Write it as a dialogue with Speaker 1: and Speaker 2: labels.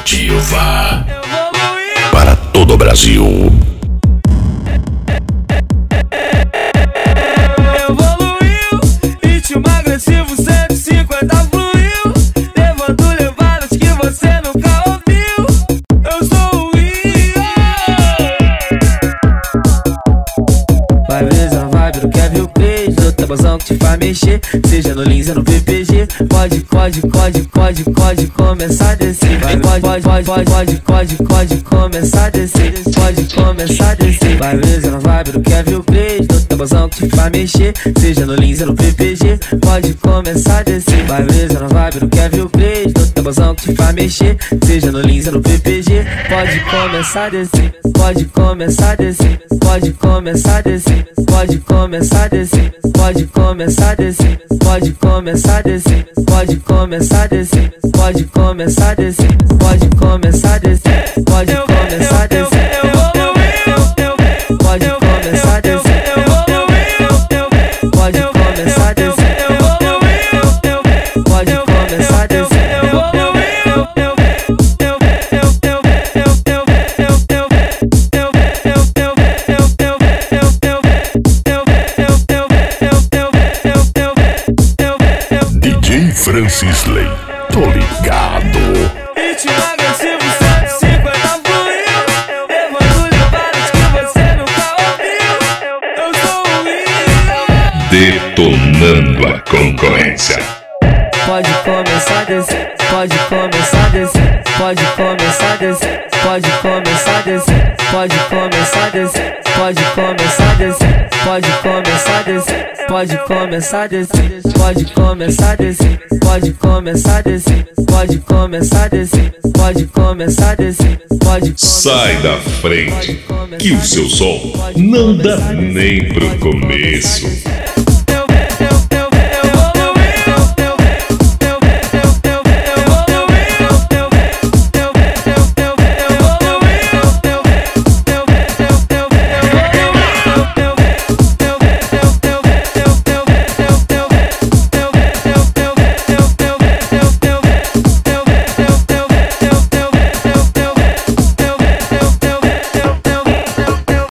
Speaker 1: Ativa para todo o Brasil.
Speaker 2: Evoluiu, ritmo agressivo 150 fluiu, levando levadas que você nunca ouviu. Eu sou o Rio. Vai brisa na vibe do Kevin Page, do tabuzão que te faz mexer, seja no Lins ou no PPG. Pode começar a descer. Pode começar a descer. Pode começar a descer. Vai brisa na vibe do Kevin Page, do tabuzão que te faz mexer, seja no Lins ou no PPG. Pode começar a descer. Vai brisa na vibe do Kevin Page, do tabuzão que te faz mexer, seja no Lins ou no PPG. Pode começar a descer. Pode começar a descer. Pode começar a descer. Pode começar a descer. Pode começar a descer. Pode começar a descer. Pode começar a descer. Pode começar a descer. Pode começar a descer. Pode começar a descer. Pode começar a descer. Pode começar a descer. Pode começar a descer.
Speaker 1: DJ Francis Ley, tô ligado.
Speaker 2: Ritmo agressivo 150 fluiu, levando levadas que você nunca ouviu. Eu sou o Rio.
Speaker 1: Detonando a concorrência.
Speaker 2: Pode começar a descer. Pode começar a descer. Pode começar a descer. Pode começar a descer. Pode começar a descer. Pode começar a descer. Pode começar a descer. Pode começar a descer. Pode começar a descer. Pode começar a descer. Pode começar a descer. Pode começar a descer. Pode.
Speaker 1: Sai da frente, que o seu som não dá nem pro começo.